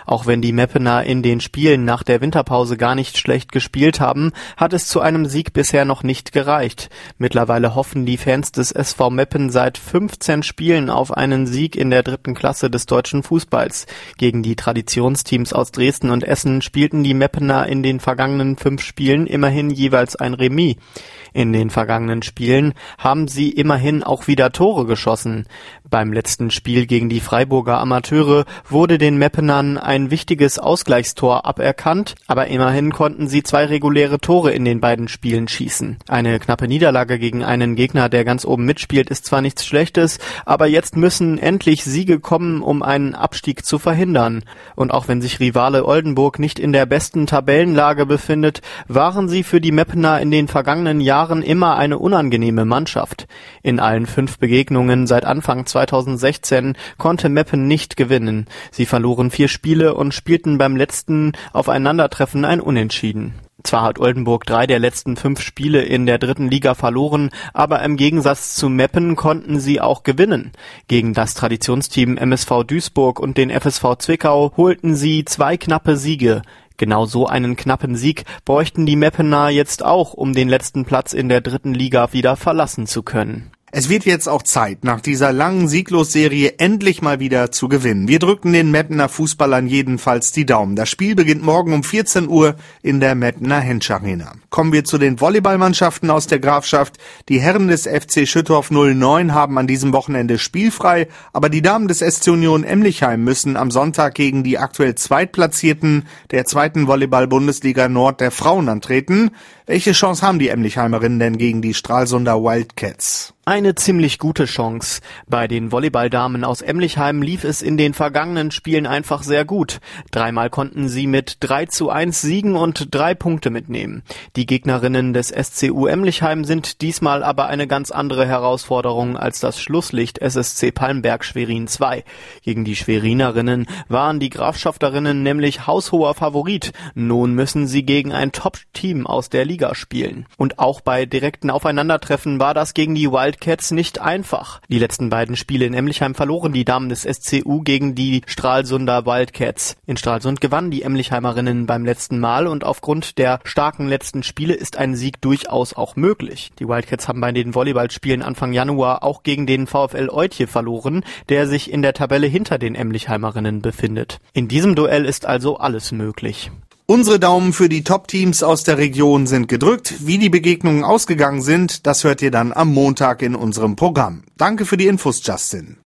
Auch wenn die Meppener in den Spielen nach der Winterpause gar nicht schlecht gespielt haben, hat es zu einem Sieg bisher noch nicht gereicht. Mittlerweile hoffen die Fans des SV Meppen seit 15 Spielen auf einen Sieg in der 3. Klasse des deutschen Fußballs. Gegen die Traditionsteams aus Dresden und Essen spielten die Meppener in den vergangenen 5 Spielen immerhin jeweils ein Remis. In den vergangenen Spielen haben sie immerhin auch wieder Tore geschossen. Beim letzten Spiel gegen die Freiburger Amateure wurde den Meppenern ein wichtiges Ausgleichstor aberkannt, aber immerhin konnten sie 2 reguläre Tore in den beiden Spielen schießen. Eine knappe Niederlage gegen einen Gegner, der ganz oben mitspielt, ist zwar nichts Schlechtes, aber jetzt müssen endlich Siege kommen, um einen Abstieg zu verhindern. Und auch wenn sich Rivale Oldenburg nicht in der besten Tabellenlage befindet, waren sie für die Meppener in den vergangenen Jahren immer eine unangenehme Mannschaft. In allen 5 Begegnungen seit Anfang 2016 konnte Meppen nicht gewinnen. Sie verloren 4 Spiele und spielten beim letzten Aufeinandertreffen ein Unentschieden. Zwar hat Oldenburg 3 der letzten 5 Spiele in der 3. Liga verloren, aber im Gegensatz zu Meppen konnten sie auch gewinnen. Gegen das Traditionsteam MSV Duisburg und den FSV Zwickau holten sie 2 knappe Siege. Genau so einen knappen Sieg bräuchten die Meppener jetzt auch, um den letzten Platz in der 3. Liga wieder verlassen zu können. Es wird jetzt auch Zeit, nach dieser langen Sieglosserie endlich mal wieder zu gewinnen. Wir drücken den Meppener Fußballern jedenfalls die Daumen. Das Spiel beginnt morgen um 14 Uhr in der Meppener Hensch Arena. Kommen wir zu den Volleyballmannschaften aus der Grafschaft. Die Herren des FC Schüttorf 09 haben an diesem Wochenende spielfrei, aber die Damen des SC Union Emlichheim müssen am Sonntag gegen die aktuell Zweitplatzierten der 2. Volleyball-Bundesliga Nord der Frauen antreten. Welche Chance haben die Emlichheimerinnen denn gegen die Stralsunder Wildcats? Eine ziemlich gute Chance. Bei den Volleyballdamen aus Emlichheim lief es in den vergangenen Spielen einfach sehr gut. 3-mal konnten sie mit 3:1 siegen und 3 Punkte mitnehmen. Die Gegnerinnen des SCU Emlichheim sind diesmal aber eine ganz andere Herausforderung als das Schlusslicht SSC Palmberg Schwerin 2. Gegen die Schwerinerinnen waren die Grafschafterinnen nämlich haushoher Favorit. Nun müssen sie gegen ein Top-Team aus der Liga spielen. Und auch bei direkten Aufeinandertreffen war das gegen die Wildcats nicht einfach. Die letzten beiden Spiele in Emlichheim verloren die Damen des SCU gegen die Stralsunder Wildcats. In Stralsund gewannen die Emlichheimerinnen beim letzten Mal und aufgrund der starken letzten Spiele ist ein Sieg durchaus auch möglich. Die Wildcats haben bei den Volleyballspielen Anfang Januar auch gegen den VfL Eutje verloren, der sich in der Tabelle hinter den Emlichheimerinnen befindet. In diesem Duell ist also alles möglich. Unsere Daumen für die Top-Teams aus der Region sind gedrückt. Wie die Begegnungen ausgegangen sind, das hört ihr dann am Montag in unserem Programm. Danke für die Infos, Justin.